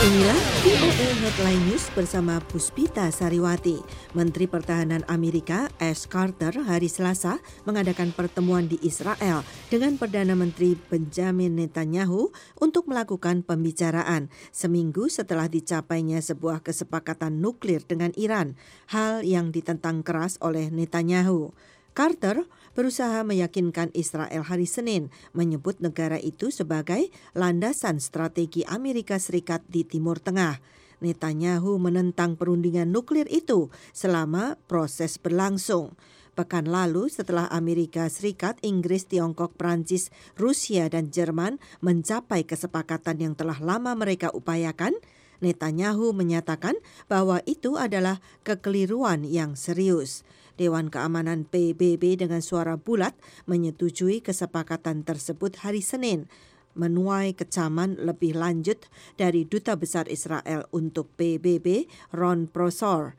Inilah VOA Headline News bersama Puspita Sariwati. Menteri Pertahanan Amerika Ash Carter hari Selasa mengadakan pertemuan di Israel dengan Perdana Menteri Benjamin Netanyahu untuk melakukan pembicaraan seminggu setelah dicapainya sebuah kesepakatan nuklir dengan Iran, hal yang ditentang keras oleh Netanyahu. Carter berusaha meyakinkan Israel hari Senin menyebut negara itu sebagai landasan strategi Amerika Serikat di Timur Tengah. Netanyahu menentang perundingan nuklir itu selama proses berlangsung. Pekan lalu setelah Amerika Serikat, Inggris, Tiongkok, Prancis, Rusia dan Jerman mencapai kesepakatan yang telah lama mereka upayakan, Netanyahu menyatakan bahwa itu adalah kekeliruan yang serius. Dewan Keamanan PBB dengan suara bulat menyetujui kesepakatan tersebut hari Senin, menuai kecaman lebih lanjut dari Duta Besar Israel untuk PBB, Ron Prosor.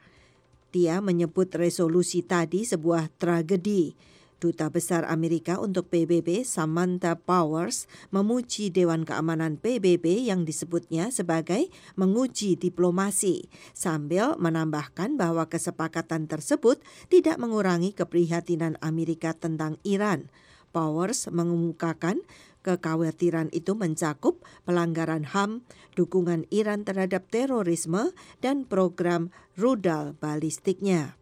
Dia menyebut resolusi tadi sebuah tragedi. Duta Besar Amerika untuk PBB, Samantha Powers, memuji Dewan Keamanan PBB yang disebutnya sebagai menguji diplomasi, sambil menambahkan bahwa kesepakatan tersebut tidak mengurangi keprihatinan Amerika tentang Iran. Powers mengemukakan kekhawatiran itu mencakup pelanggaran HAM, dukungan Iran terhadap terorisme, dan program rudal balistiknya.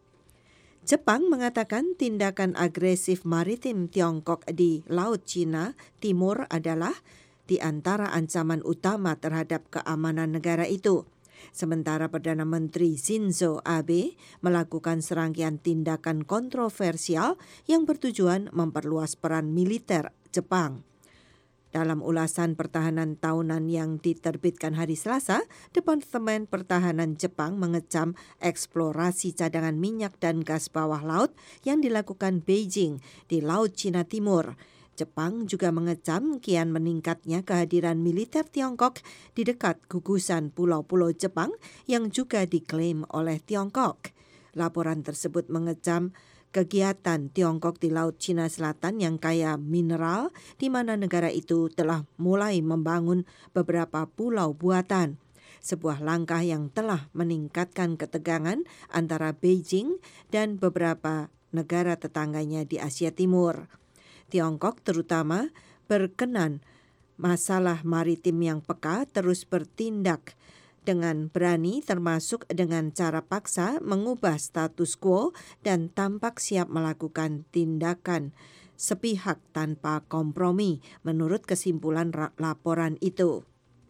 Jepang mengatakan tindakan agresif maritim Tiongkok di Laut Cina Timur adalah di antara ancaman utama terhadap keamanan negara itu. Sementara Perdana Menteri Shinzo Abe melakukan serangkaian tindakan kontroversial yang bertujuan memperluas peran militer Jepang. Dalam ulasan pertahanan tahunan yang diterbitkan hari Selasa, Departemen Pertahanan Jepang mengecam eksplorasi cadangan minyak dan gas bawah laut yang dilakukan Beijing di Laut Cina Timur. Jepang juga mengecam kian meningkatnya kehadiran militer Tiongkok di dekat gugusan pulau-pulau Jepang yang juga diklaim oleh Tiongkok. Laporan tersebut mengecam kegiatan Tiongkok di Laut Cina Selatan yang kaya mineral, di mana negara itu telah mulai membangun beberapa pulau buatan. Sebuah langkah yang telah meningkatkan ketegangan antara Beijing dan beberapa negara tetangganya di Asia Timur. Tiongkok terutama berkenan masalah maritim yang peka terus bertindak dengan berani, termasuk dengan cara paksa mengubah status quo dan tampak siap melakukan tindakan sepihak tanpa kompromi, menurut kesimpulan laporan itu.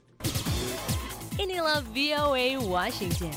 Inilah VOA Washington.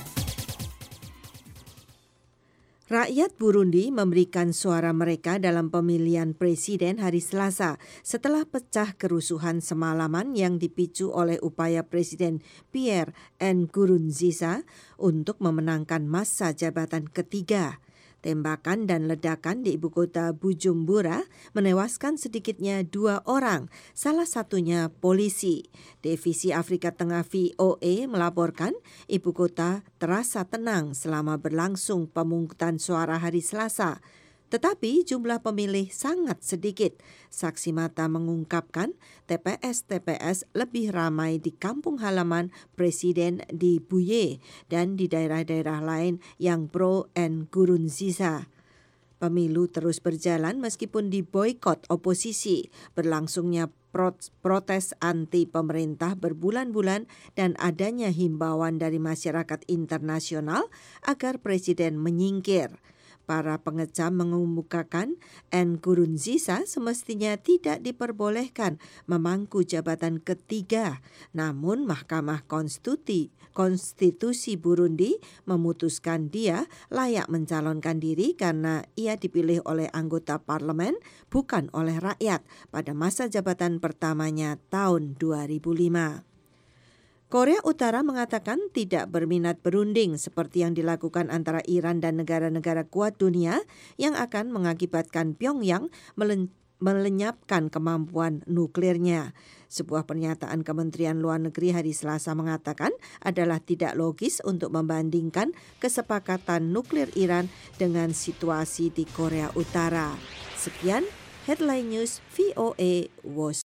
Rakyat Burundi memberikan suara mereka dalam pemilihan presiden hari Selasa setelah pecah kerusuhan semalaman yang dipicu oleh upaya Presiden Pierre Nkurunziza untuk memenangkan masa jabatan ketiga. Tembakan dan ledakan di ibu kota Bujumbura menewaskan sedikitnya 2 orang, salah satunya polisi. Divisi Afrika Tengah VOA melaporkan ibu kota terasa tenang selama berlangsung pemungutan suara hari Selasa. Tetapi jumlah pemilih sangat sedikit. Saksi mata mengungkapkan TPS-TPS lebih ramai di kampung halaman Presiden di Buye dan di daerah-daerah lain yang pro Nkurunziza. Pemilu terus berjalan meskipun diboikot oposisi, berlangsungnya protes anti pemerintah berbulan-bulan dan adanya himbauan dari masyarakat internasional agar Presiden menyingkir. Para pengecam mengemukakan Nkurunziza semestinya tidak diperbolehkan memangku jabatan ketiga. Namun Mahkamah Konstitusi Burundi memutuskan dia layak mencalonkan diri karena ia dipilih oleh anggota parlemen, bukan oleh rakyat, pada masa jabatan pertamanya tahun 2005. Korea Utara mengatakan tidak berminat berunding seperti yang dilakukan antara Iran dan negara-negara kuat dunia yang akan mengakibatkan Pyongyang melenyapkan kemampuan nuklirnya. Sebuah pernyataan Kementerian Luar Negeri hari Selasa mengatakan adalah tidak logis untuk membandingkan kesepakatan nuklir Iran dengan situasi di Korea Utara. Sekian Headline News VOA Washington.